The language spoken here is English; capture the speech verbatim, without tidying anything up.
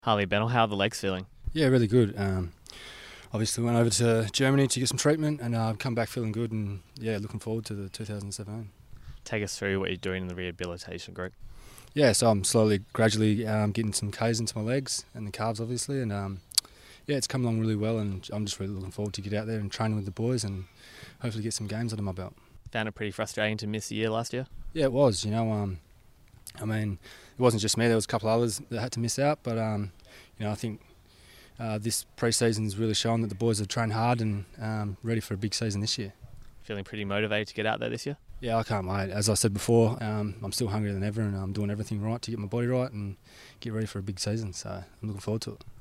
Harley Bennell, how are the legs feeling? Yeah, really good. Um, obviously went over to Germany to get some treatment and I've uh, come back feeling good and yeah, looking forward to the two thousand seventeen. Take us through what you're doing in the rehabilitation group. Yeah, so I'm slowly, gradually um, getting some Ks into my legs and the calves obviously, and um, yeah, it's come along really well and I'm just really looking forward to get out there and train with the boys and hopefully get some games under my belt. Found it pretty frustrating to miss a year last year? Yeah, it was, you know, um, I mean, it wasn't just me, there was a couple of others that had to miss out, but um, you know, I think uh, this pre-season has really shown that the boys have trained hard and um, ready for a big season this year. Feeling pretty motivated to get out there this year? Yeah, I can't wait. As I said before, um, I'm still hungrier than ever and I'm doing everything right to get my body right and get ready for a big season, so I'm looking forward to it.